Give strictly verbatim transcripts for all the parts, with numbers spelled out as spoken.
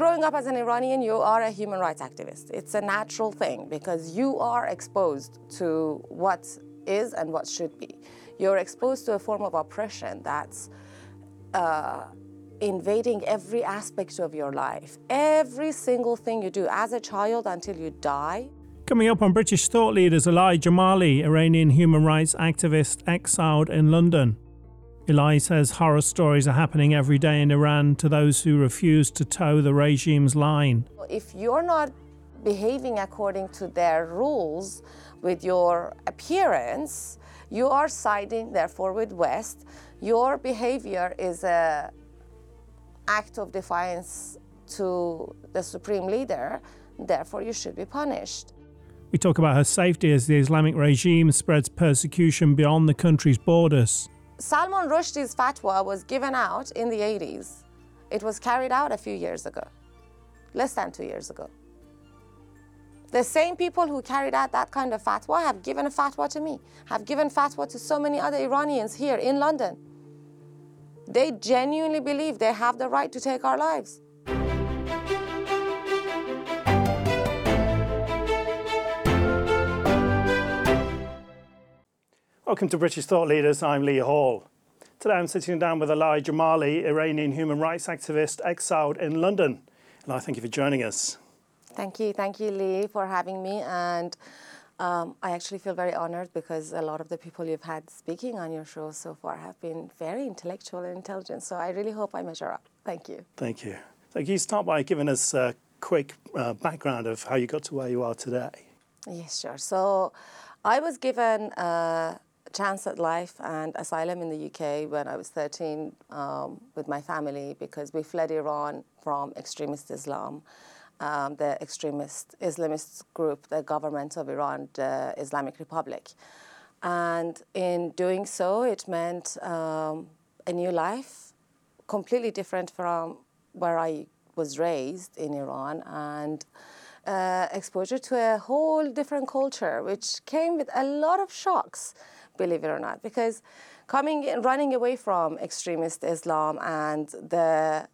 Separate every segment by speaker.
Speaker 1: growing up as an Iranian, you are a human rights activist. It's a natural thing because you are exposed to what is and what should be. You're exposed to a form of oppression that's uh, invading every aspect of your life. Every single thing you do as a child until you die.
Speaker 2: Coming up on British Thought Leaders, Eli Jamali, Iranian human rights activist exiled in London. Eli says horror stories are happening every day in Iran to those who refuse to toe the regime's line.
Speaker 1: If you're not behaving according to their rules with your appearance, you are siding, therefore, with West. Your behavior is an act of defiance to the supreme leader, therefore you should be punished.
Speaker 2: We talk about her safety as the Islamic regime spreads persecution beyond the country's borders.
Speaker 1: Salman Rushdie's fatwa was given out in the eighties. It was carried out a few years ago, less than two years ago. The same people who carried out that kind of fatwa have given a fatwa to me, have given fatwa to so many other Iranians here in London. They genuinely believe they have the right to take our lives.
Speaker 2: Welcome to British Thought Leaders. I'm Lee Hall. Today I'm sitting down with Eli Jamali, Iranian human rights activist exiled in London. Eli, thank you for joining us.
Speaker 1: Thank you. Thank you, Lee, for having me. And um, I actually feel very honored because a lot of the people you've had speaking on your show so far have been very intellectual and intelligent. So I really hope I measure up. Thank you.
Speaker 2: Thank you. So can you start by giving us a quick uh, background of how you got to where you are today?
Speaker 1: Yes, sure. So I was given a chance at life and asylum in the U K when I was thirteen um, with my family because we fled Iran from extremist Islam. Um, the extremist Islamist group, the government of Iran, the Islamic Republic. And in doing so, it meant um, a new life, completely different from where I was raised in Iran, and uh, exposure to a whole different culture, which came with a lot of shocks, believe it or not, because coming, running away from extremist Islam and the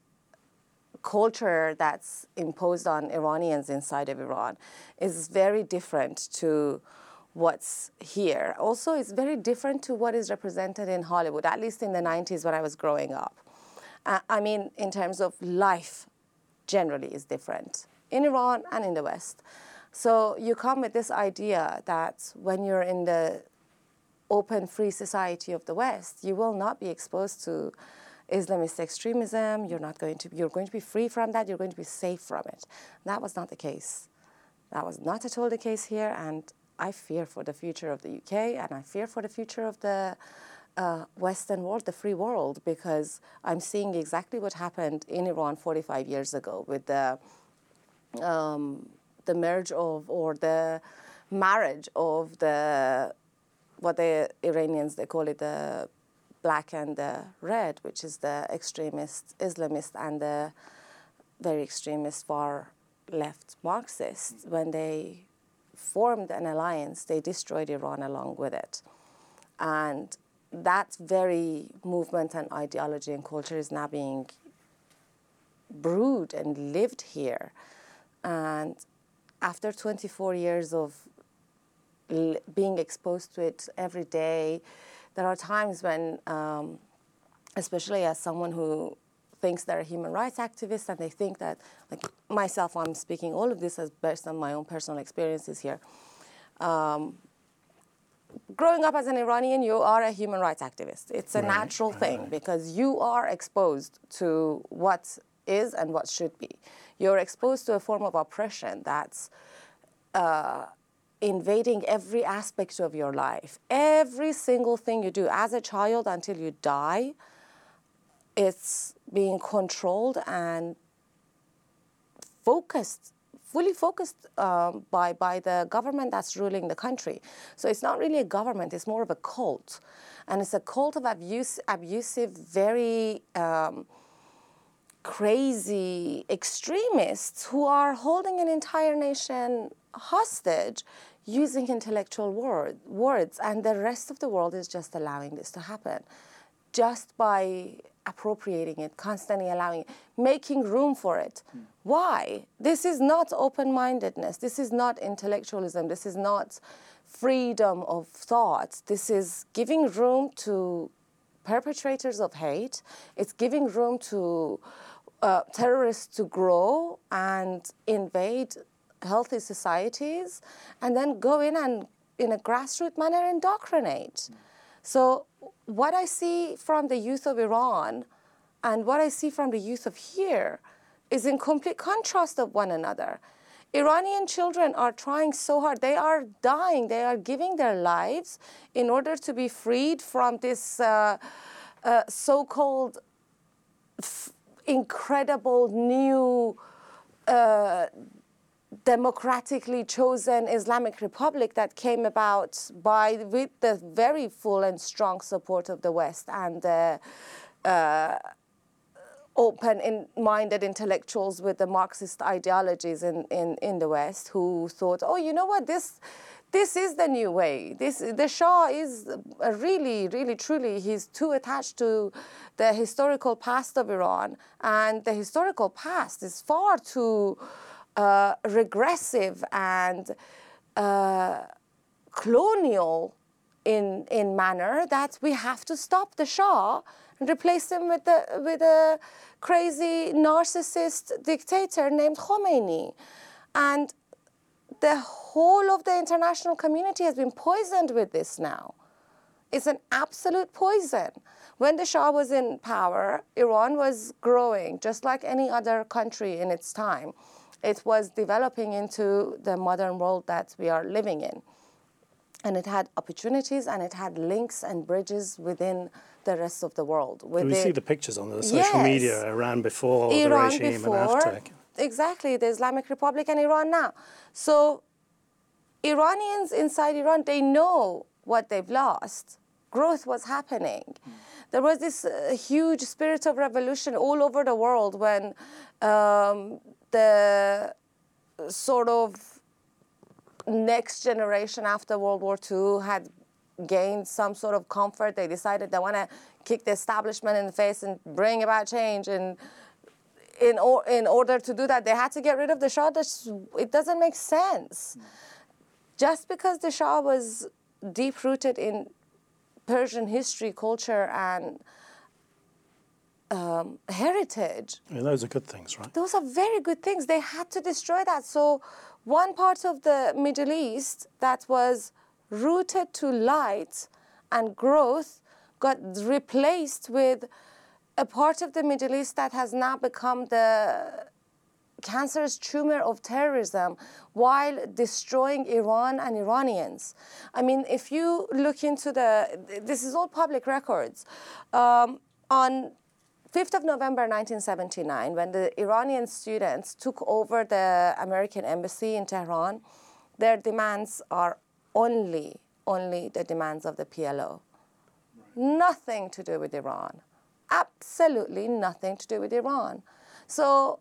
Speaker 1: culture that's imposed on Iranians inside of Iran is very different to what's here. Also, it's very different to what is represented in Hollywood, at least in the nineties when I was growing up. Uh, I mean, in terms of life, generally is different in Iran and in the West. So you come with this idea that when you're in the open, free society of the West, you will not be exposed to Islamist extremism. You're not going to. You're going to be free from that. You're going to be safe from it. That was not the case. That was not at all the case here. And I fear for the future of the U K, and I fear for the future of the uh, Western world, the free world, because I'm seeing exactly what happened in Iran forty-five years ago with the um, the merge of or the marriage of the what the Iranians they call it the black and the red, which is the extremist Islamist and the very extremist far left Marxists. When they formed an alliance, they destroyed Iran along with it. And that very movement and ideology and culture is now being brewed and lived here. And after twenty-four years of l- being exposed to it every day, there are times when, um, especially as someone who thinks they're a human rights activist and they think that, like myself, I'm speaking all of this as based on my own personal experiences here. Um, growing up as an Iranian, you are a human rights activist. It's a right, natural right. thing because you are exposed to what is and what should be. You're exposed to a form of oppression that's uh, invading every aspect of your life. Every single thing you do as a child until you die, it's being controlled and focused, fully focused um, by, by the government that's ruling the country. So it's not really a government, it's more of a cult. And it's a cult of abuse, abusive, very um, crazy extremists who are holding an entire nation hostage using intellectual word, words, and the rest of the world is just allowing this to happen just by appropriating it, constantly allowing it, making room for it. Mm. Why? This is not open-mindedness. This is not intellectualism. This is not freedom of thought. This is giving room to perpetrators of hate. It's giving room to uh, terrorists to grow and invade healthy societies, and then go in and, in a grassroots manner, indoctrinate. Mm. So what I see from the youth of Iran and what I see from the youth of here is in complete contrast of one another. Iranian children are trying so hard. They are dying. They are giving their lives in order to be freed from this uh, uh, so-called f- incredible new uh, democratically chosen Islamic Republic that came about by with the very full and strong support of the West and the uh, open-minded intellectuals with the Marxist ideologies in, in, in the West who thought, oh, you know what, this this is the new way. This the Shah is a really, really, truly, he's too attached to the historical past of Iran, and the historical past is far too Uh, regressive and uh, colonial in in manner that we have to stop the Shah and replace him with the with a crazy narcissist dictator named Khomeini. And the whole of the international community has been poisoned with this now. It's an absolute poison. When the Shah was in power, Iran was growing just like any other country in its time. It was developing into the modern world that we are living in. And it had opportunities and it had links and bridges within the rest of the world.
Speaker 2: We
Speaker 1: it,
Speaker 2: see the pictures on the social
Speaker 1: yes,
Speaker 2: media, Iran before
Speaker 1: Iran
Speaker 2: the regime
Speaker 1: before,
Speaker 2: and after.
Speaker 1: Exactly, the Islamic Republic and Iran now. So Iranians inside Iran, they know what they've lost. Growth was happening. Mm. There was this uh, huge spirit of revolution all over the world when um, the sort of next generation after World War Two had gained some sort of comfort. They decided they want to kick the establishment in the face and bring about change. And in, or, in order to do that, they had to get rid of the Shah. It doesn't make sense. Mm. Just because the Shah was deep-rooted in Persian history, culture, and um, heritage.
Speaker 2: Yeah, those are good things, right?
Speaker 1: Those are very good things. They had to destroy that. So one part of the Middle East that was rooted to light and growth got replaced with a part of the Middle East that has now become the cancerous tumor of terrorism while destroying Iran and Iranians. I mean, if you look into the, this is all public records. Um, on fifth of November nineteen seventy-nine, when the Iranian students took over the American embassy in Tehran, their demands are only, only the demands of the P L O. Right. Nothing to do with Iran. Absolutely nothing to do with Iran. So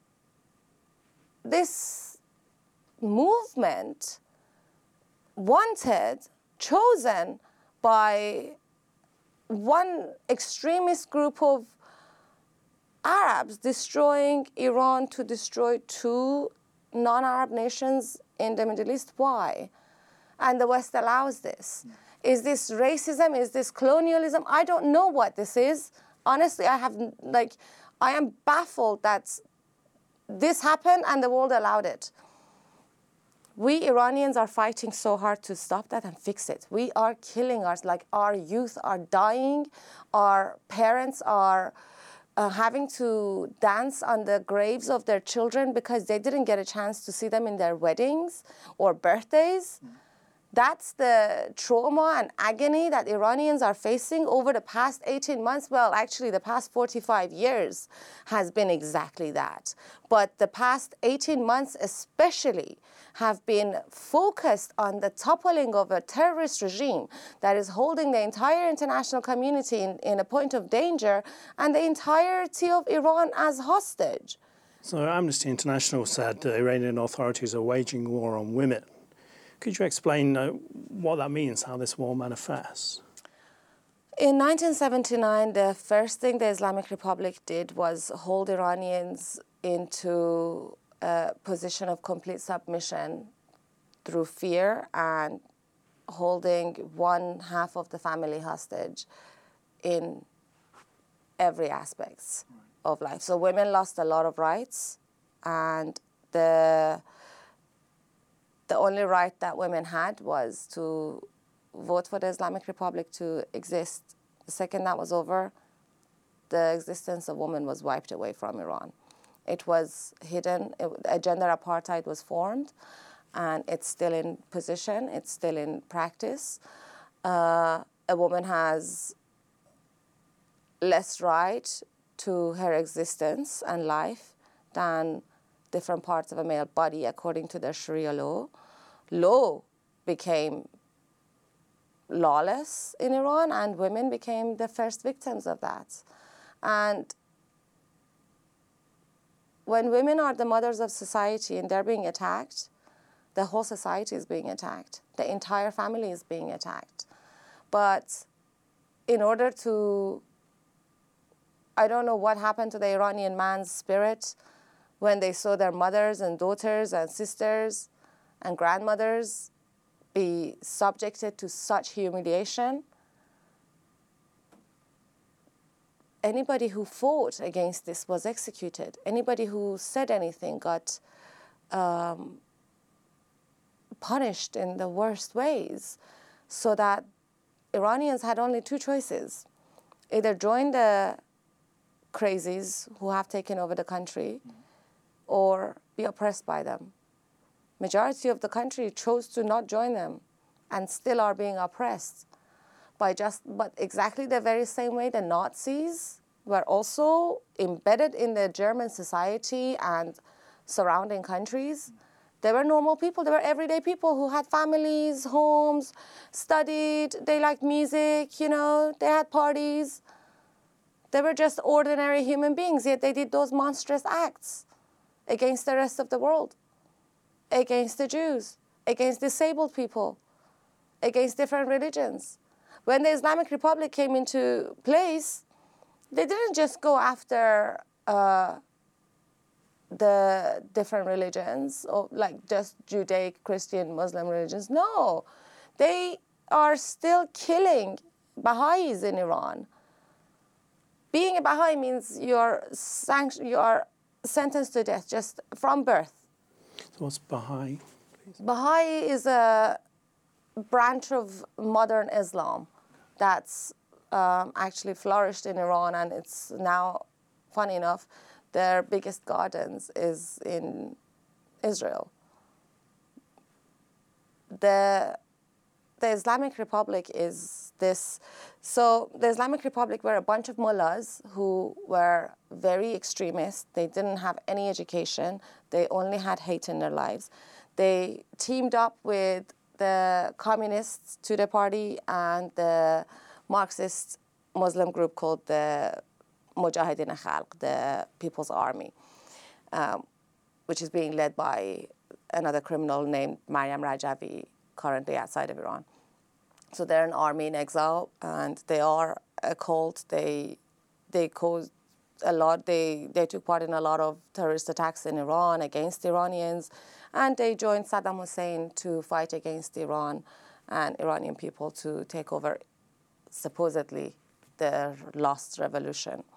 Speaker 1: this movement wanted, chosen by one extremist group of Arabs destroying Iran to destroy two non-Arab nations in the Middle East. Why? And the West allows this. Is this racism? Is this colonialism? I don't know what this is. Honestly, I have, like, I am baffled that this happened and the world allowed it. We Iranians are fighting so hard to stop that and fix it. We are killing us, like our youth are dying, our parents are uh, having to dance on the graves of their children because they didn't get a chance to see them in their weddings or birthdays. Mm. That's the trauma and agony that Iranians are facing over the past eighteen months. Well, actually, the past forty-five years has been exactly that. But the past eighteen months especially have been focused on the toppling of a terrorist regime that is holding the entire international community in, in a point of danger and the entirety of Iran as hostage.
Speaker 2: So Amnesty International said the Iranian authorities are waging war on women. Could you explain uh, what that means, how this war manifests?
Speaker 1: In nineteen seventy-nine, the first thing the Islamic Republic did was hold Iranians into a position of complete submission through fear and holding one half of the family hostage in every aspect of life. So women lost a lot of rights, and the the only right that women had was to vote for the Islamic Republic to exist. The second that was over, the existence of women was wiped away from Iran. It was hidden, it, a gender apartheid was formed, and it's still in position, it's still in practice. Uh, a woman has less right to her existence and life than different parts of a male body according to their Sharia law. Law became lawless in Iran, and women became the first victims of that. And when women are the mothers of society and they're being attacked, the whole society is being attacked. The entire family is being attacked. But in order to, I don't know what happened to the Iranian man's spirit when they saw their mothers and daughters and sisters and grandmothers be subjected to such humiliation. Anybody who fought against this was executed. Anybody who said anything got um, punished in the worst ways, so that Iranians had only two choices: either join the crazies who have taken over the country, or be oppressed by them. Majority of the country chose to not join them and still are being oppressed by just, but exactly the very same way the Nazis were also embedded in the German society and surrounding countries. They were normal people. They were everyday people who had families, homes, studied, they liked music, you know, they had parties. They were just ordinary human beings, yet they did those monstrous acts against the rest of the world, against the Jews, against disabled people, against different religions. When the Islamic Republic came into place, they didn't just go after uh, the different religions, or like just Judaic, Christian, Muslim religions. No, they are still killing Baha'is in Iran. Being a Baha'i means you're sanct- you are sentenced to death just from birth.
Speaker 2: So what's Baha'i? Please?
Speaker 1: Baha'i is a branch of modern Islam that's um, actually flourished in Iran, and it's now, funny enough, their biggest gardens is in Israel. The, the Islamic Republic is this. So the Islamic Republic were a bunch of mullahs who were very extremist. They didn't have any education. They only had hate in their lives. They teamed up with the communists Tudeh party and the Marxist Muslim group called the Mujahideen Khalq, the People's Army, um, which is being led by another criminal named Maryam Rajavi, currently outside of Iran. So they're an army in exile, and they are a cult. They they caused a lot. They they took part in a lot of terrorist attacks in Iran against Iranians, and they joined Saddam Hussein to fight against Iran and Iranian people to take over, supposedly, their lost revolution.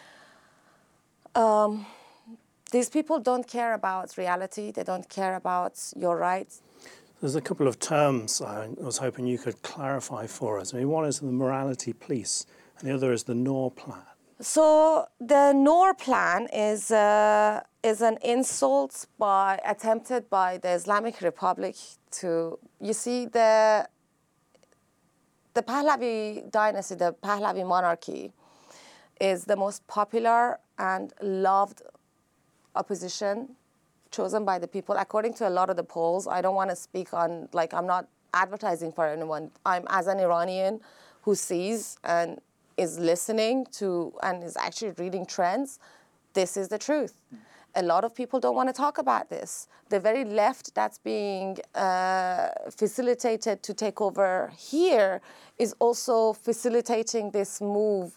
Speaker 1: Um, these people don't care about reality. They don't care about your rights.
Speaker 2: There's a couple of terms I was hoping you could clarify for us. I mean, one is the morality police, and the other is the Noor plan.
Speaker 1: So the Noor plan is uh, is an insult by attempted by the Islamic Republic to, you see, the the Pahlavi dynasty, the Pahlavi monarchy, is the most popular and loved opposition chosen by the people. According to a lot of the polls, I don't want to speak on, like, I'm not advertising for anyone. I'm, as an Iranian who sees and is listening to and is actually reading trends, this is the truth. A lot of people don't want to talk about this. The very left that's being uh, facilitated to take over here is also facilitating this move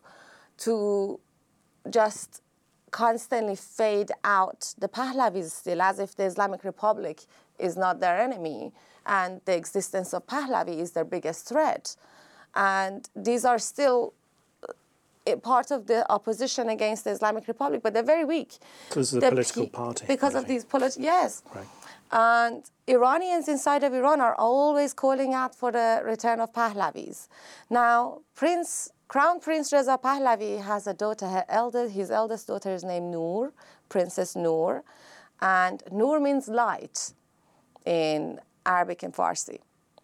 Speaker 1: to just constantly fade out the Pahlavis still, as if the Islamic Republic is not their enemy and the existence of Pahlavi is their biggest threat. And these are still part of the opposition against the Islamic Republic, but they're very weak.
Speaker 2: Because of the, the political party.
Speaker 1: Because of these political, yes.
Speaker 2: Right.
Speaker 1: And Iranians inside of Iran are always calling out for the return of Pahlavis. Now, Prince, Crown Prince Reza Pahlavi has a daughter, her eldest, his eldest daughter is named Noor, Princess Noor, and Noor means light in Arabic and Farsi.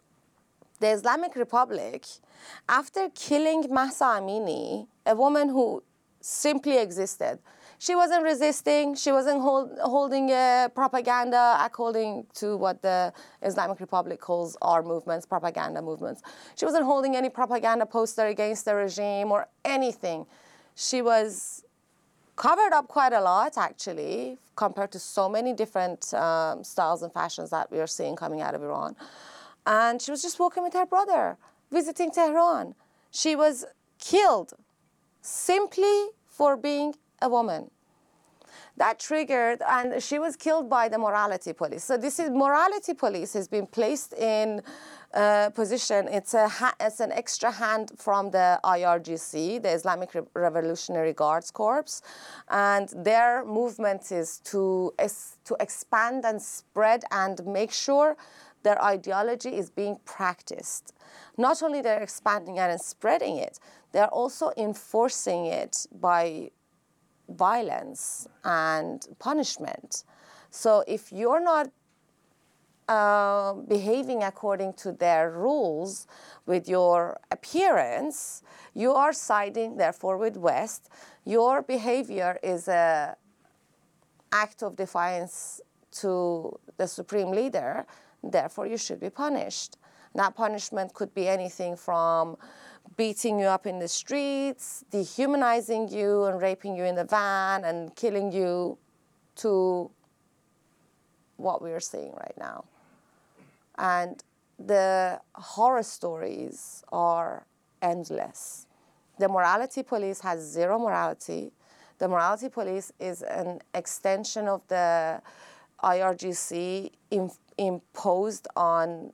Speaker 1: The Islamic Republic, after killing Mahsa Amini, a woman who simply existed, she wasn't resisting, she wasn't hold, holding a propaganda according to what the Islamic Republic calls our movements, propaganda movements. She wasn't holding any propaganda poster against the regime or anything. She was covered up quite a lot, actually, compared to so many different um, styles and fashions that we are seeing coming out of Iran. And she was just walking with her brother, visiting Tehran. She was killed simply for being a woman. That triggered, and she was killed by the morality police. So this is, morality police has been placed in a position, it's, a ha it's an extra hand from the I R G C, the Islamic Re Revolutionary Guards Corps, and their movement is to, is to expand and spread and make sure their ideology is being practiced. Not only they're expanding it and spreading it, they're also enforcing it by violence and punishment. So if you're not uh, behaving according to their rules with your appearance, you are siding, therefore, with West. Your behavior is an act of defiance to the supreme leader. Therefore, you should be punished. That punishment could be anything from beating you up in the streets, dehumanizing you and raping you in the van and killing you, to what we are seeing right now. And the horror stories are endless. The morality police has zero morality. The morality police is an extension of the I R G C in, imposed on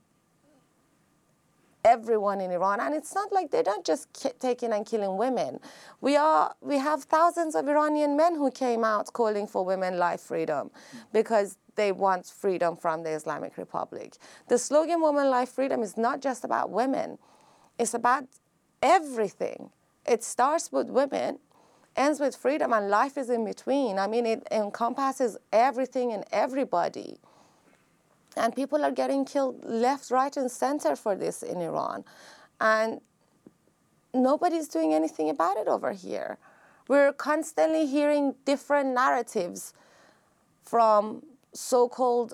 Speaker 1: everyone in Iran, and it's not like they're not just taking and killing women. We are, we have thousands of Iranian men who came out calling for women life freedom because they want freedom from the Islamic Republic. The slogan "Women Life Freedom" is not just about women; it's about everything. It starts with women, ends with freedom, and life is in between. I mean, it encompasses everything and everybody. And people are getting killed left, right, and center for this in Iran. And nobody's doing anything about it over here. We're constantly hearing different narratives from so-called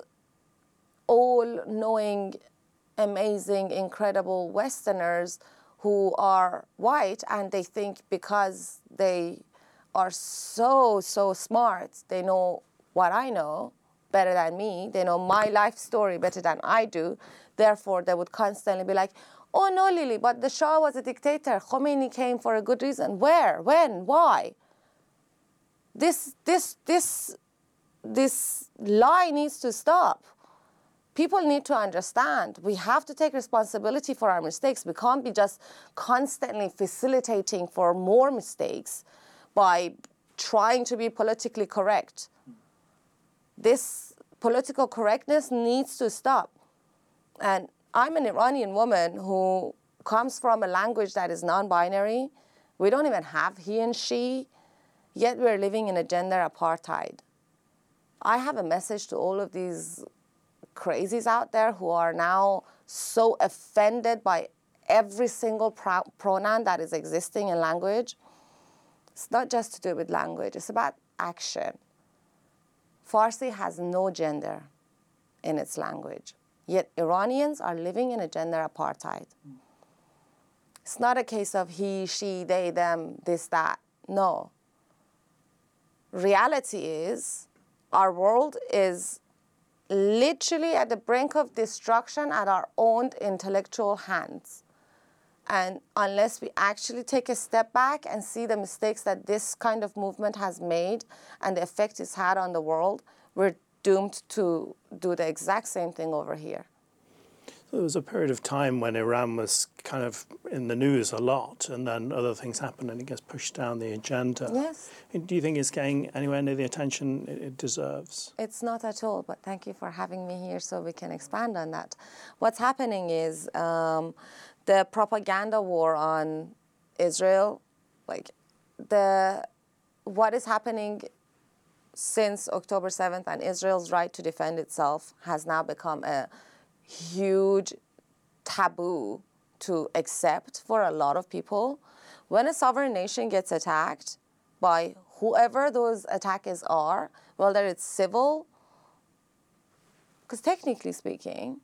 Speaker 1: all-knowing, amazing, incredible Westerners who are white, and they think because they are so, so smart, they know what I know better than me, they know my life story better than I do, therefore they would constantly be like, oh no, Lily, but the Shah was a dictator, Khomeini came for a good reason. Where, when, why? This, this, this, this lie needs to stop. People need to understand we have to take responsibility for our mistakes. We can't be just constantly facilitating for more mistakes by trying to be politically correct. This political correctness needs to stop. And I'm an Iranian woman who comes from a language that is non-binary. We don't even have he and she, yet we're living in a gender apartheid. I have a message to all of these crazies out there who are now so offended by every single pro pronoun that is existing in language. It's not just to do with language, it's about action. Farsi has no gender in its language, yet Iranians are living in a gender apartheid. It's not a case of he, she, they, them, this, that. No. Reality is our world is literally at the brink of destruction at our own intellectual hands. And unless we actually take a step back and see the mistakes that this kind of movement has made and the effect it's had on the world, we're doomed to do the exact same thing over here.
Speaker 2: There was a period of time when Iran was kind of in the news a lot, and then other things happen and it gets pushed down the agenda.
Speaker 1: Yes.
Speaker 2: Do you think it's getting anywhere near the attention it deserves?
Speaker 1: It's not at all, but thank you for having me here so we can expand on that. What's happening is um, the propaganda war on Israel, like the what is happening since October seventh and Israel's right to defend itself has now become a huge taboo to accept for a lot of people. When a sovereign nation gets attacked by whoever those attackers are, whether it's civil, because technically speaking,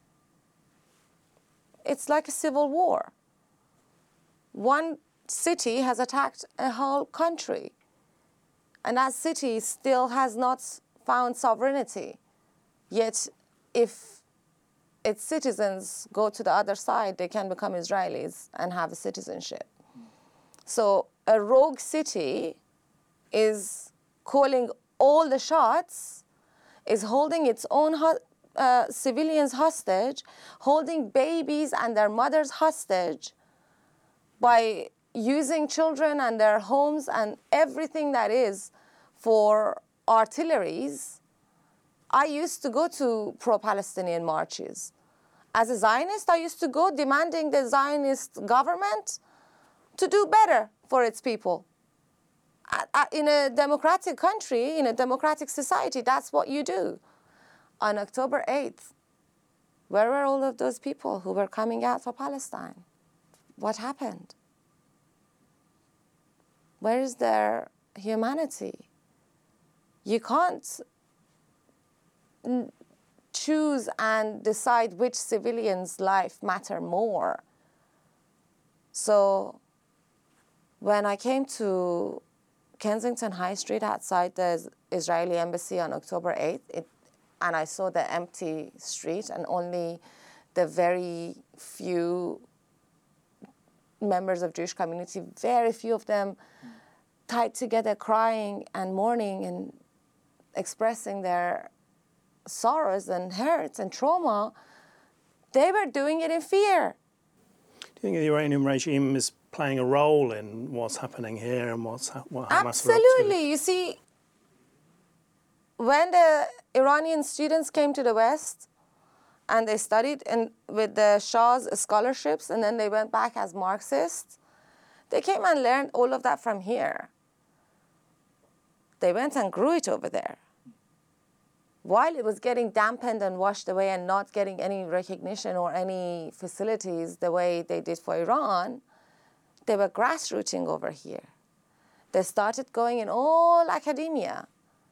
Speaker 1: it's like a civil war. One city has attacked a whole country, and that city still has not found sovereignty. Yet, if its citizens go to the other side, they can become Israelis and have a citizenship. So a rogue city is calling all the shots, is holding its own ho- uh, civilians hostage, holding babies and their mothers hostage by using children and their homes and everything that is for artilleries. I used to go to pro-Palestinian marches. As a Zionist, I used to go demanding the Zionist government to do better for its people. In a democratic country, in a democratic society, that's what you do. On October eighth, where were all of those people who were coming out for Palestine? What happened? Where is their humanity? You can't choose and decide which civilians' life matter more. So when I came to Kensington High Street outside the Israeli embassy on October eighth, it, and I saw the empty street and only the very few members of Jewish community, very few of them tied together crying and mourning and expressing their sorrows and hurts and trauma, they were doing it in fear.
Speaker 2: Do you think the Iranian regime is playing a role in what's happening here and what's what Hamas
Speaker 1: Absolutely.
Speaker 2: are up to?
Speaker 1: You see, when the Iranian students came to the West and they studied in, with the Shah's scholarships, and then they went back as Marxists, they came and learned all of that from here. They went and grew it over there. While it was getting dampened and washed away and not getting any recognition or any facilities the way they did for Iran, they were grassrooting over here. They started going in all academia.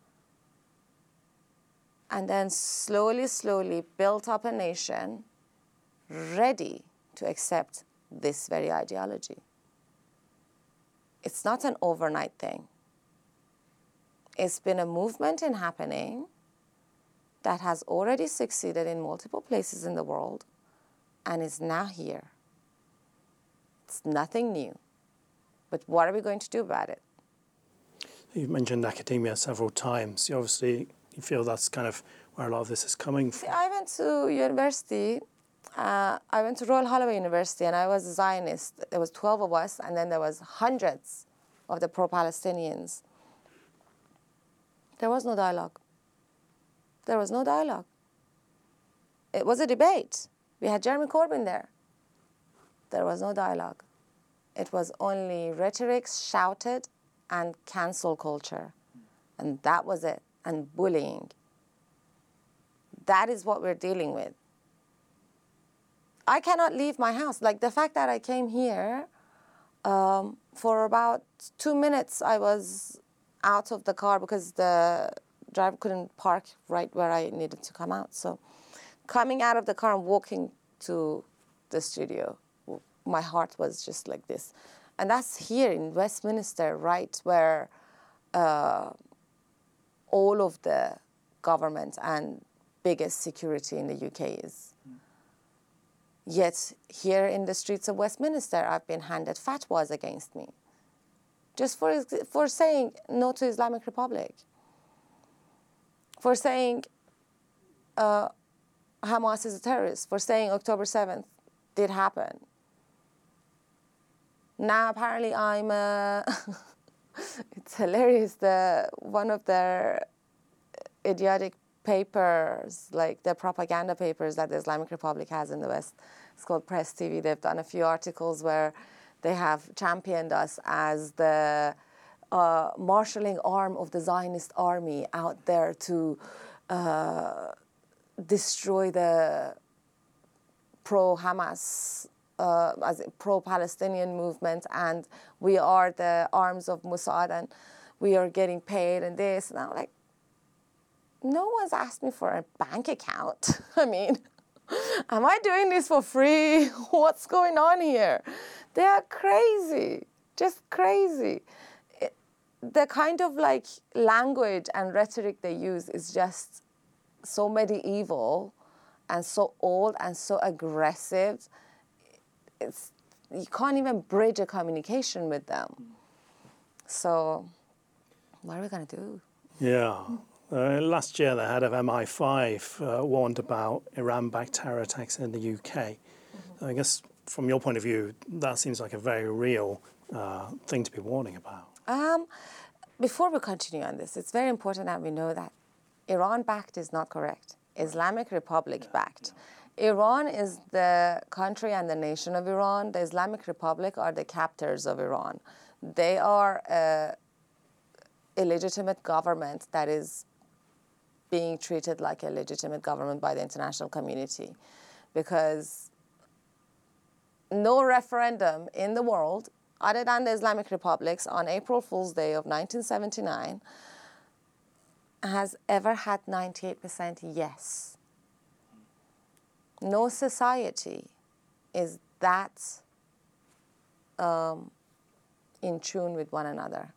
Speaker 1: And then slowly, slowly built up a nation ready to accept this very ideology. It's not an overnight thing. It's been a movement in happening that has already succeeded in multiple places in the world and is now here. It's nothing new. But what are we going to do about it?
Speaker 2: You've mentioned academia several times. You obviously you feel that's kind of where a lot of this is coming from.
Speaker 1: See, I went to university. Uh, I went to Royal Holloway University, and I was a Zionist. There was twelve of us, and then there was hundreds of the pro-Palestinians. There was no dialogue. There was no dialogue. It was a debate. We had Jeremy Corbyn there. There was no dialogue. It was only rhetoric, shouted, and cancel culture. And that was it. And bullying. That is what we're dealing with. I cannot leave my house. Like the fact that I came here, um, for about two minutes I was out of the car because the driver couldn't park right where I needed to come out. So coming out of the car and walking to the studio, my heart was just like this. And that's here in Westminster, right where uh, all of the government and biggest security in the U K is. Mm. Yet here in the streets of Westminster, I've been handed fatwas against me just for, for saying no to Islamic Republic, for saying uh, Hamas is a terrorist, for saying October seventh did happen. Now apparently I'm, uh, it's hilarious, the, one of their idiotic papers, like the propaganda papers that the Islamic Republic has in the West, it's called Press T V. They've done a few articles where they have championed us as the uh, marshalling arm of the Zionist army out there to uh, destroy the pro-Hamas, uh, as pro-Palestinian movement, and we are the arms of Mossad, and we are getting paid and this. And I'm like, no one's asked me for a bank account. I mean, am I doing this for free? What's going on here? They are crazy, just crazy. It, the kind of like language and rhetoric they use is just so medieval and so old and so aggressive. It's, you can't even bridge a communication with them. So what are we gonna do?
Speaker 2: Yeah. Uh, last year, the head of M I five uh, warned about Iran-backed terror attacks in the U K. Mm-hmm. I guess, from your point of view, that seems like a very real uh, thing to be warning about.
Speaker 1: Um, before we continue on this, it's very important that we know that Iran-backed is not correct. Islamic Republic-backed. Yeah. Iran is the country and the nation of Iran. The Islamic Republic are the captors of Iran. They are a illegitimate government that is being treated like a legitimate government by the international community, because no referendum in the world other than the Islamic Republics on April Fool's Day of nineteen seventy-nine has ever had ninety-eight percent yes. No society is that um, in tune with one another.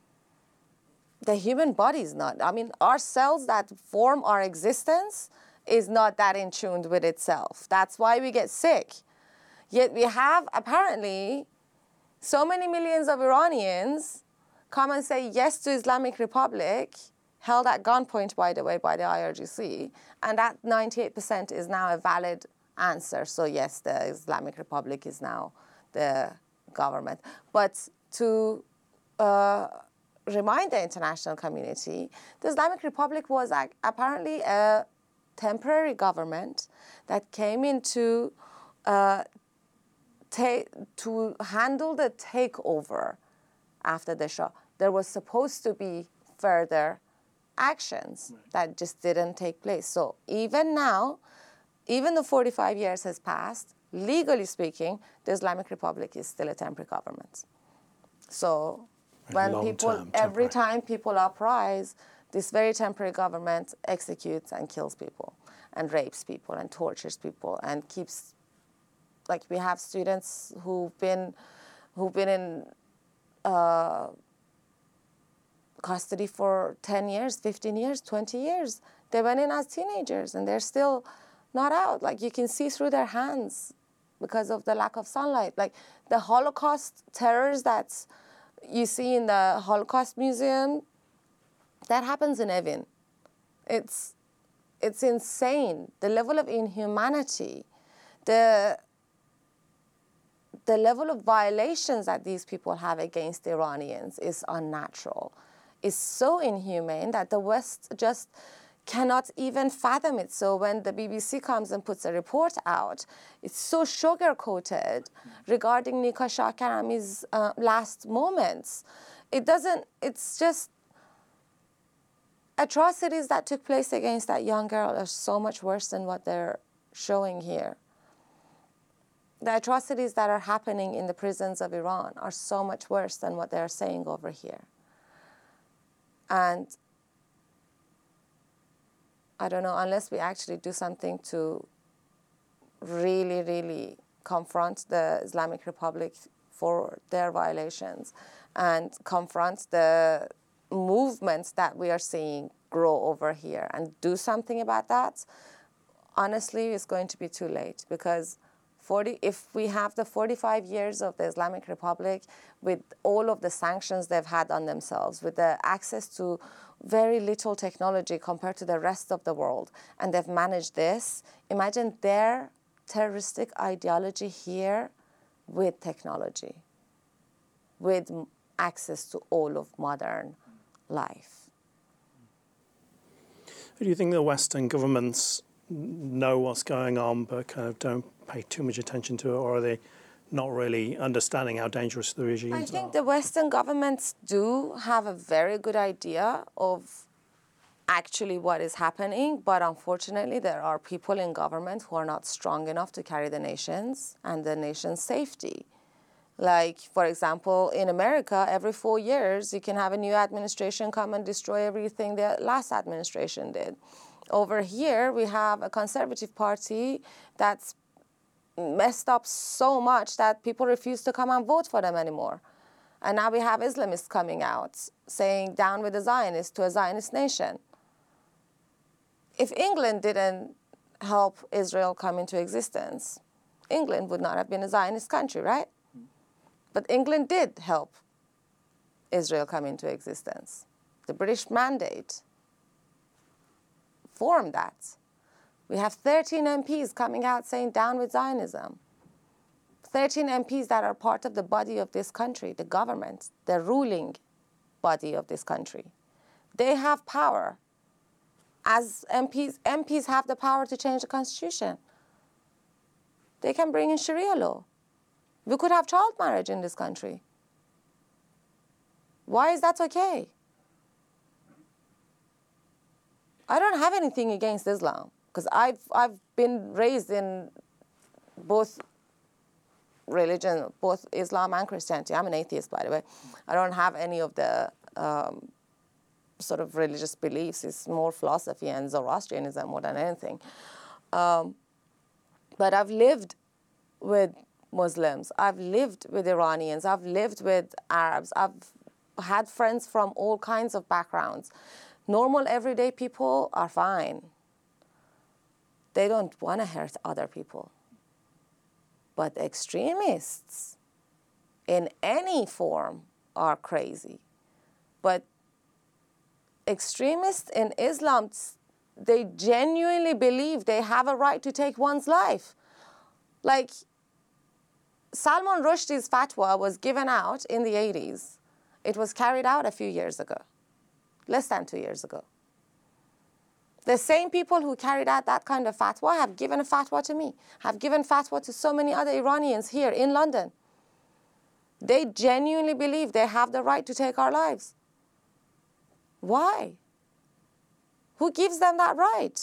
Speaker 1: The human body is not. I mean, our cells that form our existence is not that in tune with itself. That's why we get sick. Yet we have apparently so many millions of Iranians come and say yes to Islamic Republic, held at gunpoint, by the way, by the I R G C, and that ninety-eight percent is now a valid answer. So yes, the Islamic Republic is now the government. But to uh, remind the international community, the Islamic Republic was apparently a temporary government that came into uh, ta- to handle the takeover after the Shah. There was supposed to be further actions that just didn't take place. So even now, even though forty-five years has passed, legally speaking, the Islamic Republic is still a temporary government. So when people, every time people uprise, this very temporary government executes and kills people and rapes people and tortures people and keeps, like we have students who've been, who've been in uh, custody for ten years, fifteen years, twenty years. They went in as teenagers and they're still not out. Like you can see through their hands because of the lack of sunlight. Like the Holocaust terrors that's you see in the Holocaust Museum, that happens in Evin. It's, it's insane. The level of inhumanity, the, the level of violations that these people have against Iranians is unnatural. It's so inhumane that the West just cannot even fathom it. So when the B B C comes and puts a report out, it's so sugar-coated regarding Nika Shah Karami's uh, last moments. It doesn't, it's just, atrocities that took place against that young girl are so much worse than what they're showing here. The atrocities that are happening in the prisons of Iran are so much worse than what they're saying over here. And I don't know, unless we actually do something to really, really confront the Islamic Republic for their violations and confront the movements that we are seeing grow over here and do something about that, honestly, it's going to be too late, because forty, if we have the forty-five years of the Islamic Republic with all of the sanctions they've had on themselves, with the access to very little technology compared to the rest of the world, and they've managed this, imagine their terroristic ideology here with technology, with access to all of modern life.
Speaker 2: Do you think the Western governments know what's going on but kind of don't pay too much attention to it, or are they not really understanding how dangerous the regimes are?
Speaker 1: I think the Western governments do have a very good idea of actually what is happening, but unfortunately there are people in government who are not strong enough to carry the nations and the nation's safety. Like, for example, in America, every four years you can have a new administration come and destroy everything the last administration did. Over here, we have a conservative party that's messed up so much that people refuse to come and vote for them anymore. And now we have Islamists coming out saying down with the Zionists to a Zionist nation. If England didn't help Israel come into existence, England would not have been a Zionist country, right? But England did help Israel come into existence. The British Mandate formed that. We have thirteen M Ps coming out saying down with Zionism. thirteen M Ps that are part of the body of this country, the government, the ruling body of this country. They have power. As M Ps, M Ps have the power to change the constitution. They can bring in Sharia law. We could have child marriage in this country. Why is that okay? I don't have anything against Islam, because I've, I've been raised in both religion, both Islam and Christianity. I'm an atheist, by the way. I don't have any of the um, sort of religious beliefs. It's more philosophy and Zoroastrianism more than anything. Um, but I've lived with Muslims. I've lived with Iranians. I've lived with Arabs. I've had friends from all kinds of backgrounds. Normal, everyday people are fine. They don't want to hurt other people. But extremists in any form are crazy. But extremists in Islam, they genuinely believe they have a right to take one's life. Like, Salman Rushdie's fatwa was given out in the eighties. It was carried out a few years ago, less than two years ago. The same people who carried out that kind of fatwa have given a fatwa to me, have given fatwa to so many other Iranians here in London. They genuinely believe they have the right to take our lives. Why? Who gives them that right?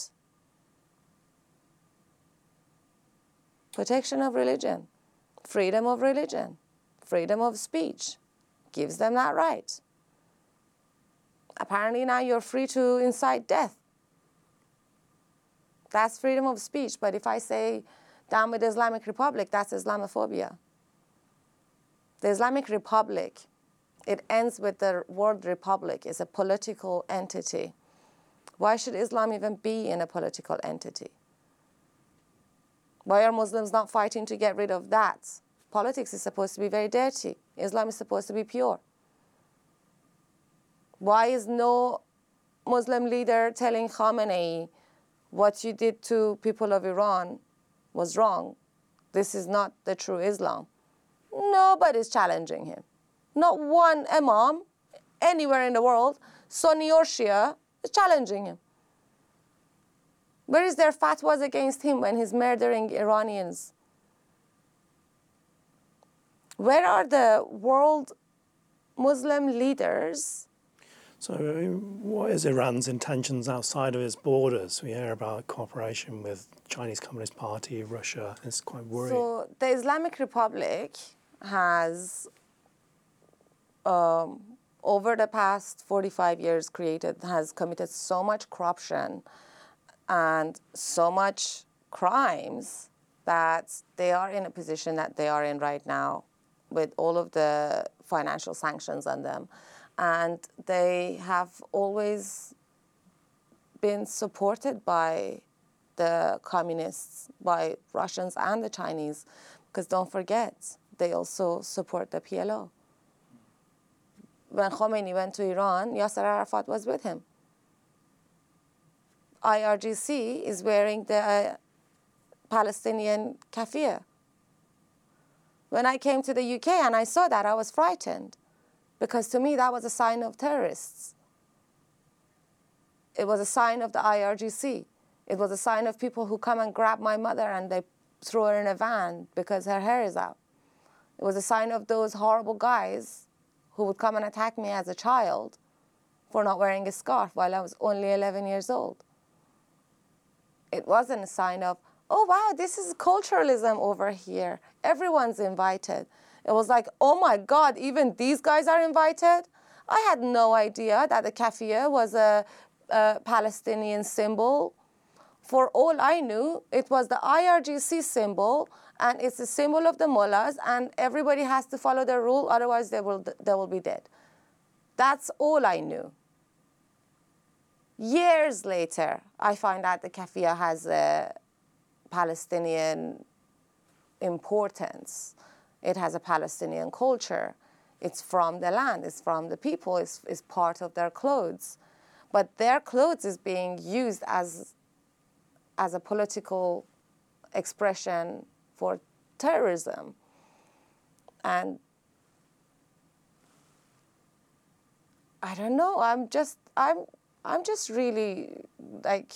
Speaker 1: Protection of religion, freedom of religion, freedom of speech gives them that right. Apparently now you're free to incite death. That's freedom of speech. But if I say down with the Islamic Republic, that's Islamophobia. The Islamic Republic, it ends with the word republic. It's a political entity. Why should Islam even be in a political entity? Why are Muslims not fighting to get rid of that? Politics is supposed to be very dirty. Islam is supposed to be pure. Why is no Muslim leader telling Khamenei, what you did to people of Iran was wrong? This is not the true Islam. Nobody's challenging him. Not one imam anywhere in the world, Sunni or Shia, is challenging him. Where is their fatwas against him when he's murdering Iranians? Where are the world Muslim leaders?
Speaker 2: So what is Iran's intentions outside of its borders? We hear about cooperation with Chinese Communist Party, Russia. It's quite worrying.
Speaker 1: So the Islamic Republic has, um, over the past forty-five years, created, has committed so much corruption and so much crimes that they are in a position that they are in right now with all of the financial sanctions on them. And they have always been supported by the communists, by Russians and the Chinese, because don't forget, they also support the P L O. When Khomeini went to Iran, Yasser Arafat was with him. I R G C is wearing the uh, Palestinian keffiyeh. When I came to the U K and I saw that, I was frightened, because to me that was a sign of terrorists. It was a sign of the I R G C. It was a sign of people who come and grab my mother and they throw her in a van because her hair is out. It was a sign of those horrible guys who would come and attack me as a child for not wearing a scarf while I was only eleven years old. It wasn't a sign of, oh wow, this is culturalism over here. Everyone's invited. It was like, oh my God, even these guys are invited? I had no idea that the keffiyeh was a, a Palestinian symbol. For all I knew, it was the I R G C symbol, and it's a symbol of the mullahs, and everybody has to follow the rule, otherwise they will, they will be dead. That's all I knew. Years later, I find out the keffiyeh has a Palestinian importance. It has a Palestinian culture. It's from the land, it's from the people, it's, it's part of their clothes. But their clothes is being used as as a political expression for terrorism. And I don't know, I'm just, I'm, I'm just really like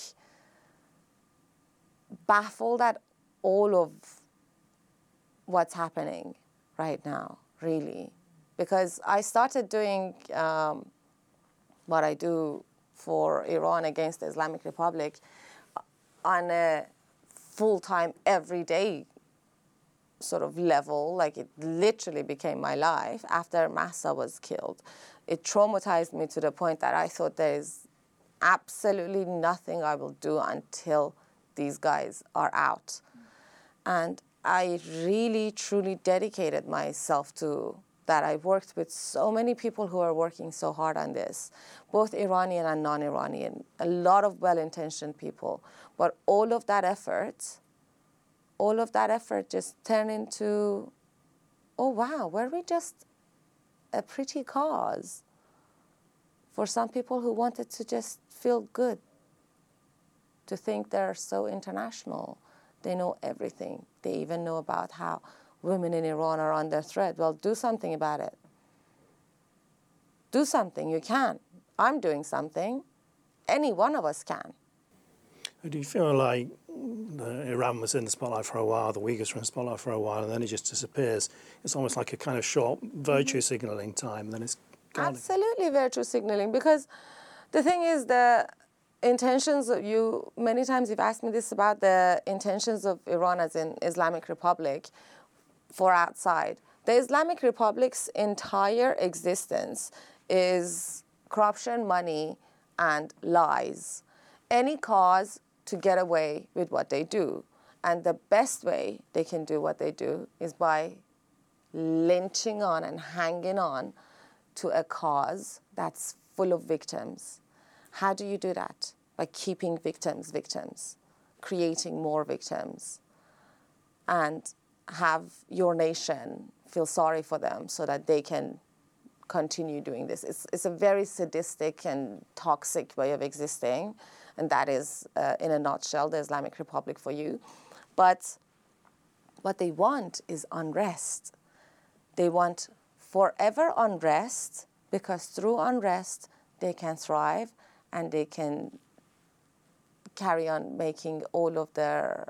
Speaker 1: baffled at all of what's happening right now, really. Because I started doing um, what I do for Iran against the Islamic Republic on a full-time, everyday sort of level. Like, it literally became my life after Mahsa was killed. It traumatized me to the point that I thought there is absolutely nothing I will do until these guys are out. And I really, truly dedicated myself to that. I worked with so many people who are working so hard on this, both Iranian and non-Iranian, a lot of well-intentioned people. But all of that effort, all of that effort just turned into, oh wow, were we just a pretty cause for some people who wanted to just feel good, to think they're so international, they know everything, they even know about how women in Iran are under threat. Well, do something about it. Do something, you can. I'm doing something. Any one of us can.
Speaker 3: Do you feel like the Iran was in the spotlight for a while, the Uyghurs were in the spotlight for a while, and then it just disappears? It's almost like a kind of short virtue signalling time, and then it's gone.
Speaker 1: Absolutely virtue signaling, because the thing is, the intentions of you, many times you've asked me this about the intentions of Iran as in Islamic Republic for outside. The Islamic Republic's entire existence is corruption, money, and lies. Any cause to get away with what they do. And the best way they can do what they do is by lynching on and hanging on to a cause that's full of victims. How do you do that? By keeping victims victims, creating more victims, and have your nation feel sorry for them so that they can continue doing this. It's, it's a very sadistic and toxic way of existing, and that is, uh, in a nutshell, the Islamic Republic for you. But what they want is unrest. They want forever unrest, because through unrest, they can thrive and they can carry on making all of their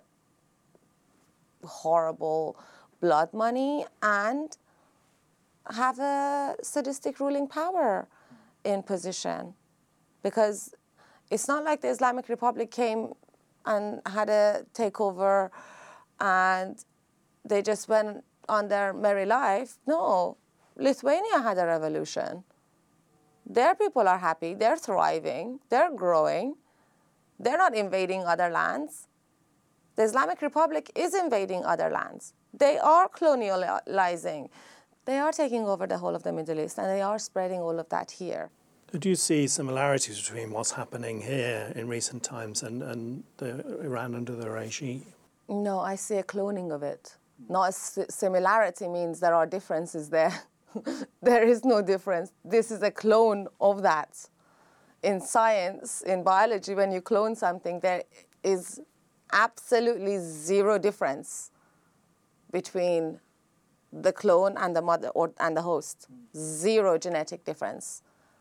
Speaker 1: horrible blood money and have a sadistic ruling power in position. Because it's not like the Islamic Republic came and had a takeover and they just went on their merry life. No, Lithuania had a revolution. Their people are happy, they're thriving, they're growing. They're not invading other lands. The Islamic Republic is invading other lands. They are colonializing. They are taking over the whole of the Middle East, and they are spreading all of that here.
Speaker 3: Do you see similarities between what's happening here in recent times and, and the Iran under the regime?
Speaker 1: No, I see a cloning of it. Not a similarity means there are differences there. There is no difference. This is a clone of that. In science, in biology, when you clone something, there is absolutely zero difference between the clone and the mother or, and the host. Zero genetic difference.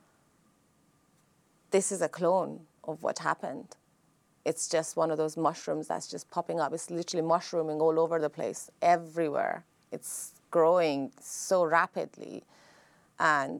Speaker 1: This is a clone of what happened. It's just one of those mushrooms that's just popping up. It's literally mushrooming all over the place, everywhere. It's growing so rapidly. And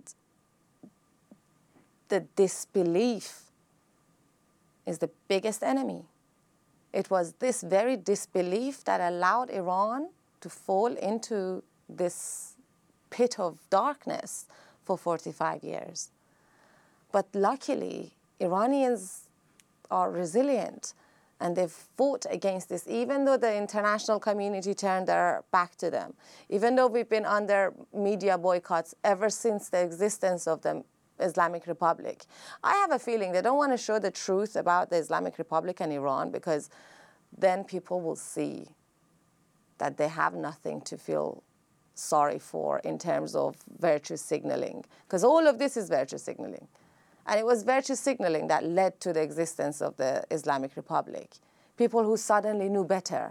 Speaker 1: the disbelief is the biggest enemy. It was this very disbelief that allowed Iran to fall into this pit of darkness for forty-five years. But luckily, Iranians are resilient and they've fought against this, even though the international community turned their back to them, even though we've been under media boycotts ever since the existence of the Islamic Republic. I have a feeling they don't want to show the truth about the Islamic Republic and Iran, because then people will see that they have nothing to feel sorry for in terms of virtue signaling, because all of this is virtue signaling. And it was virtue signaling that led to the existence of the Islamic Republic. People who suddenly knew better.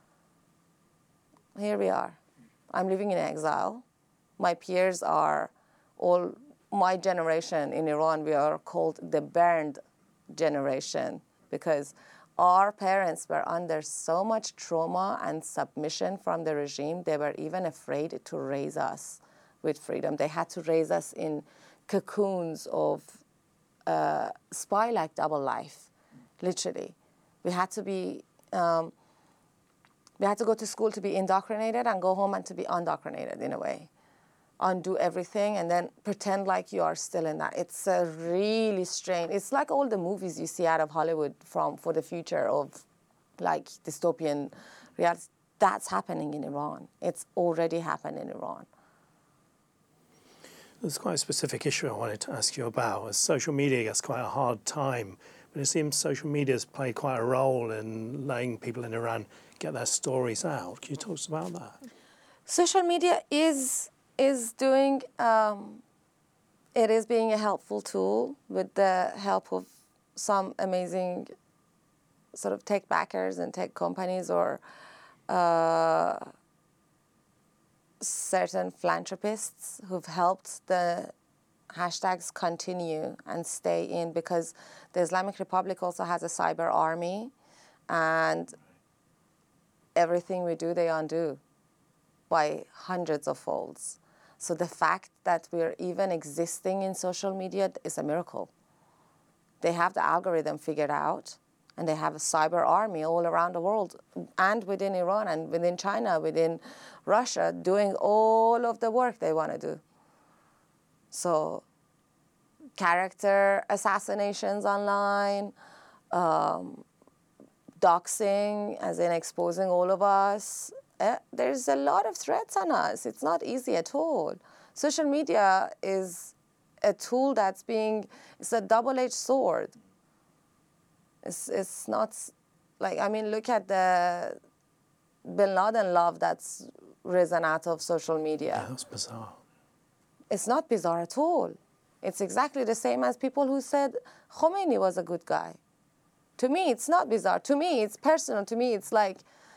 Speaker 1: Here we are. I'm living in exile. My peers are all, my generation in Iran, we are called the burned generation, because our parents were under so much trauma and submission from the regime, they were even afraid to raise us with freedom. They had to raise us in cocoons of Uh, spy-like double life, literally. We had to be, um, we had to go to school to be indoctrinated and go home and to be undoctrinated in a way. Undo everything and then pretend like you are still in that. It's a really strange, it's like all the movies you see out of Hollywood from for the future of like dystopian reality. That's happening in Iran. It's already happened in Iran.
Speaker 3: There's quite a specific issue I wanted to ask you about. As social media gets quite a hard time, but it seems social media has played quite a role in letting people in Iran get their stories out. Can you talk to us about that?
Speaker 1: Social media is is doing, um, it is being a helpful tool with the help of some amazing sort of tech backers and tech companies or uh, certain philanthropists who've helped the hashtags continue and stay in, because the Islamic Republic also has a cyber army, and everything we do, they undo by hundreds of folds. So the fact that we're even existing in social media is a miracle. They have the algorithm figured out, and they have a cyber army all around the world, and within Iran, and within China, within Russia, doing all of the work they want to do. So character assassinations online, um, doxing, as in exposing all of us. Eh, there's a lot of threats on us. It's not easy at all. Social media is a tool that's being, it's a double-edged sword. It's, it's not, like, I mean, look at the Bin Laden love that's risen out of social media.
Speaker 3: Yeah, that's bizarre.
Speaker 1: It's not bizarre at all. It's exactly the same as people who said Khomeini was a good guy. To me, it's not bizarre. To me, it's personal. To me, it's like,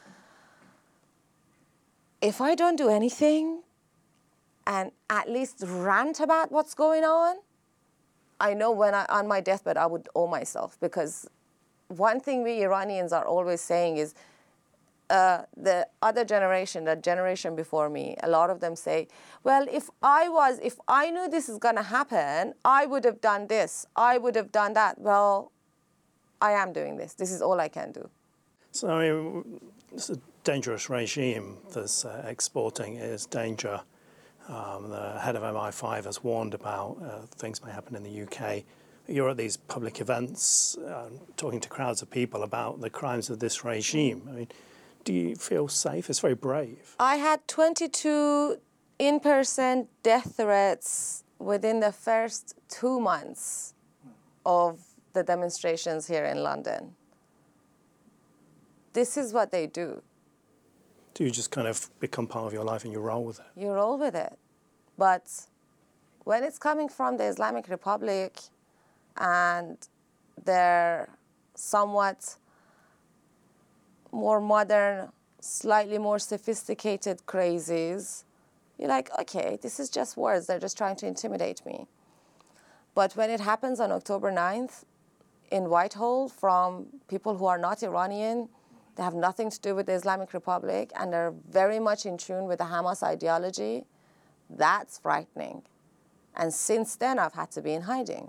Speaker 1: if I don't do anything and at least rant about what's going on, I know when I, on my deathbed, I would owe myself, because one thing we Iranians are always saying is, uh, the other generation, the generation before me, a lot of them say, well, if I was, if I knew this is going to happen, I would have done this, I would have done that. Well, I am doing this. This is all I can do.
Speaker 3: So, I mean, it's a dangerous regime that's uh, exporting its danger. Um, the head of M I five has warned about uh, things may happen in the U K. You're at these public events, uh, talking to crowds of people about the crimes of this regime. I mean, do you feel safe? It's very brave.
Speaker 1: I had twenty-two in-person death threats within the first two months of the demonstrations here in London. This is what they do.
Speaker 3: Do you just kind of become part of your life and you roll with it?
Speaker 1: You roll with it. But when it's coming from the Islamic Republic and they're somewhat more modern, slightly more sophisticated crazies, you're like, okay, this is just words. They're just trying to intimidate me. But when it happens on October ninth in Whitehall from people who are not Iranian, they have nothing to do with the Islamic Republic, and they're very much in tune with the Hamas ideology, that's frightening. And since then, I've had to be in hiding.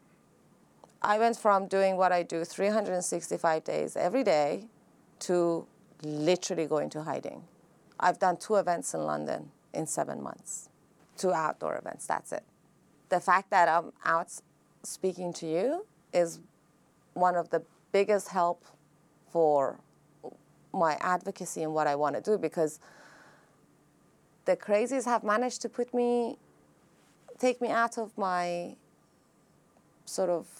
Speaker 1: I went from doing what I do three hundred sixty-five days every day to literally going to hiding. I've done two events in London in seven months, two outdoor events, that's it. The fact that I'm out speaking to you is one of the biggest help for my advocacy and what I want to do, because the crazies have managed to put me, take me out of my sort of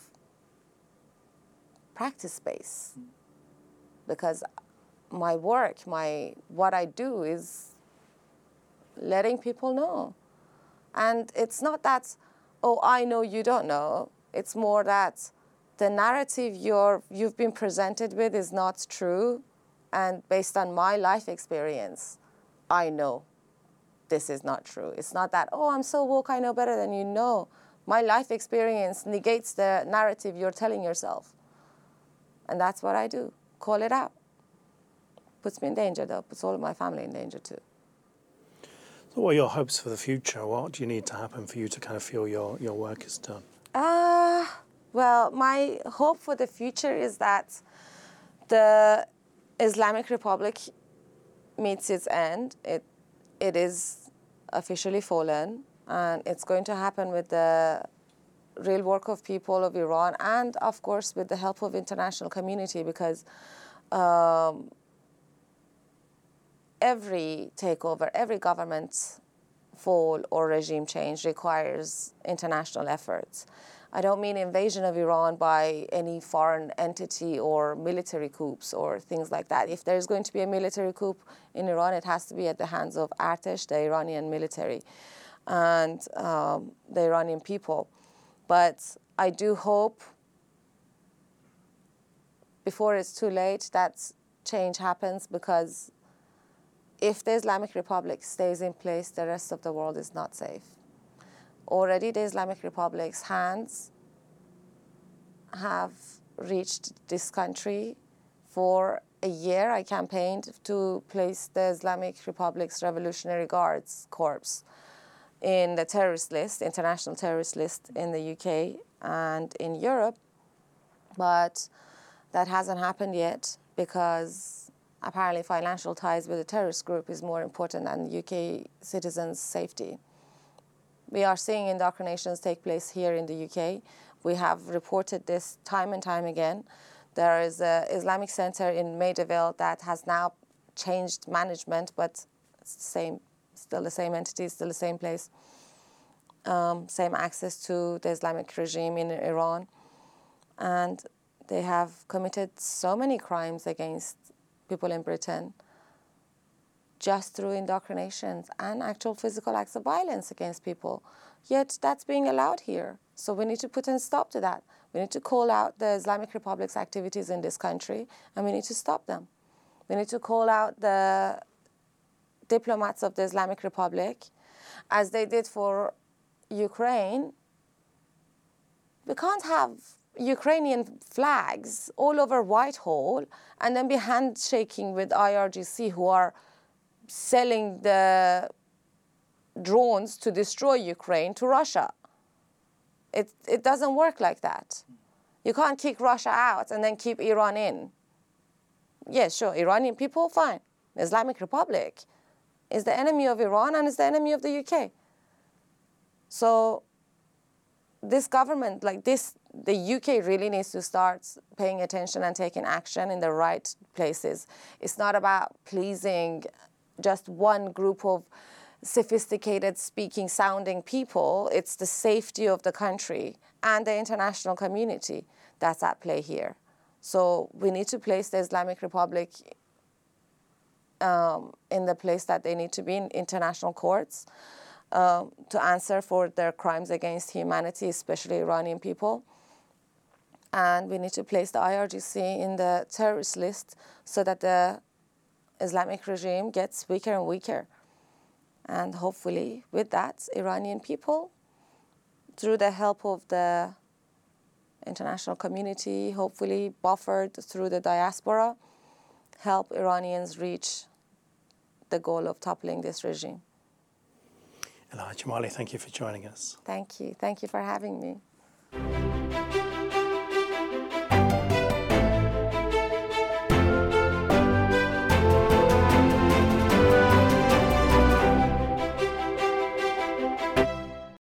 Speaker 1: practice space, because my work, my what I do is letting people know. And it's not that, oh, I know you don't know. It's more that the narrative you're, you've been presented with is not true. And based on my life experience, I know this is not true. It's not that, oh, I'm so woke, I know better than you. No, my life experience negates the narrative you're telling yourself. And that's what I do, call it out. Puts me in danger, though. Puts all of my family in danger, too.
Speaker 3: So what are your hopes for the future? What do you need to happen for you to kind of feel your, your work is done?
Speaker 1: Uh, well, my hope for the future is that the Islamic Republic meets its end. It, it is officially fallen, and it's going to happen with the real work of people of Iran and, of course, with the help of international community, because um, every takeover, every government fall or regime change requires international efforts. I don't mean invasion of Iran by any foreign entity or military coups or things like that. If there's going to be a military coup in Iran, it has to be at the hands of Artesh, the Iranian military, and um, the Iranian people. But I do hope, before it's too late, that change happens, because if the Islamic Republic stays in place, the rest of the world is not safe. Already the Islamic Republic's hands have reached this country. For a year, I campaigned to place the Islamic Republic's Revolutionary Guards Corps in the terrorist list, international terrorist list in the U K and in Europe. But that hasn't happened yet, because apparently financial ties with a terrorist group is more important than U K citizens' safety. We are seeing indoctrinations take place here in the U K. We have reported this time and time again. There is an Islamic center in Maidaville that has now changed management, but it's the same, still the same entity, still the same place, um, same access to the Islamic regime in Iran. And they have committed so many crimes against people in Britain just through indoctrinations and actual physical acts of violence against people. Yet that's being allowed here. So we need to put a stop to that. We need to call out the Islamic Republic's activities in this country, and we need to stop them. We need to call out the diplomats of the Islamic Republic, as they did for Ukraine. We can't have Ukrainian flags all over Whitehall and then be handshaking with I R G C, who are selling the drones to destroy Ukraine to Russia. It, it doesn't work like that. You can't kick Russia out and then keep Iran in. Yes, sure, Iranian people, fine. The Islamic Republic is the enemy of Iran and is the enemy of the U K. So this government, like this, the U K really needs to start paying attention and taking action in the right places. It's not about pleasing just one group of sophisticated speaking sounding people. It's the safety of the country and the international community that's at play here. So we need to place the Islamic Republic um, in the place that they need to be, in international courts, um, to answer for their crimes against humanity, especially Iranian people. And we need to place the I R G C in the terrorist list so that the Islamic regime gets weaker and weaker. And hopefully with that, Iranian people, through the help of the international community, hopefully buffered through the diaspora, help Iranians reach the goal of toppling this regime.
Speaker 3: Ella Jamali, thank you for joining us.
Speaker 1: Thank you. Thank you for having me.